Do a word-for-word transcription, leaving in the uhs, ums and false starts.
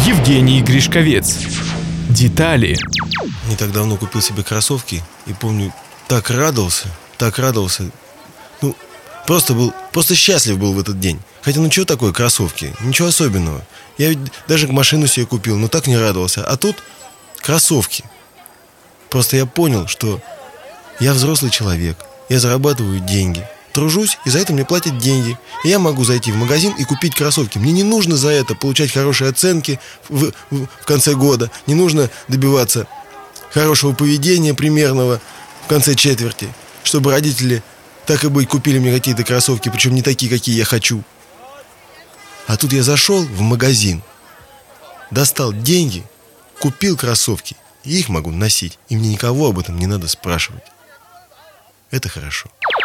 Евгений Гришковец. Детали. Не так давно купил себе кроссовки и помню, так радовался, так радовался. Ну, просто был, просто счастлив был в этот день. Хотя, ну что такое кроссовки? Ничего особенного. Я ведь даже машину себе купил, но так не радовался. А тут кроссовки. Просто я понял, что я взрослый человек, я зарабатываю деньги, тружусь, и за это мне платят деньги. И я могу зайти в магазин и купить кроссовки. Мне не нужно за это получать хорошие оценки в, в, в конце года. Не нужно добиваться хорошего поведения примерного в конце четверти, чтобы родители, так и быть, купили мне какие-то кроссовки, причем не такие, какие я хочу. А тут я зашел в магазин, достал деньги, купил кроссовки, и их могу носить. И мне никого об этом не надо спрашивать. Это хорошо.